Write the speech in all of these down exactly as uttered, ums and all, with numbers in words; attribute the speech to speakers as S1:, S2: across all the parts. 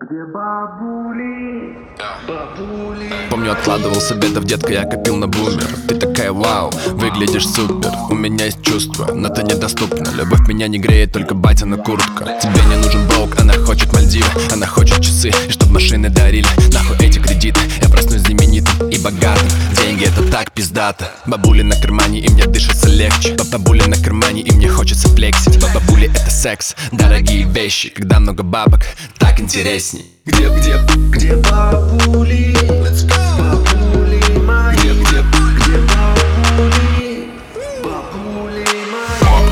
S1: Где бабули, бабули?
S2: Помню, откладывал с обедов, детка, я копил на бумер. Ты такая вау, выглядишь супер. У меня есть чувство, но ты недоступна. Любовь меня не греет, только батина куртка. Тебе не нужен броук, она хочет Мальдивы. Она хочет часы, и чтоб машины дарили. Нахуй эти кредиты, я проснусь знаменитым и богатым. Деньги это так пиздато. Бабули на кармане, и мне дышится легче. Бабули на кармане, и мне хочется флексить. Бабули это секс, дорогие вещи. Когда много бабок, так интересней.
S1: Где, где, где бабули? Бабули мои. Где, где, где бабули? Бабули мои.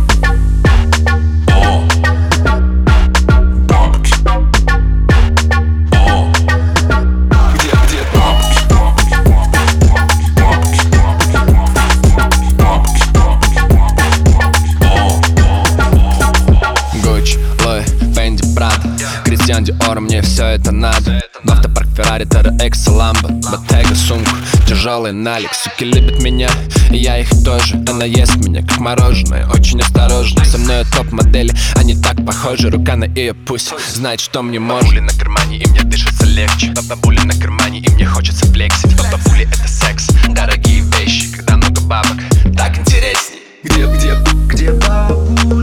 S1: Где, где
S2: Гуччи, Луи, Фенди, Прада, Кристиан Диор, мне все это надо. В автопарк Феррари, Терра Экс, Ламбо, Bottega, сумку, тяжелый налик. Суки любят меня, и я их тоже. Она ест меня, как мороженое, очень осторожно. Со мной топ-модели, они так похожи. Рука на ее пусть, знает, что мне можно. Бабули на кармане, и мне дышится легче. Бабули на кармане, и мне хочется флексить. Бабули это секс, дорогие вещи. Когда много бабок, так интересней.
S1: Где, где, где бабули?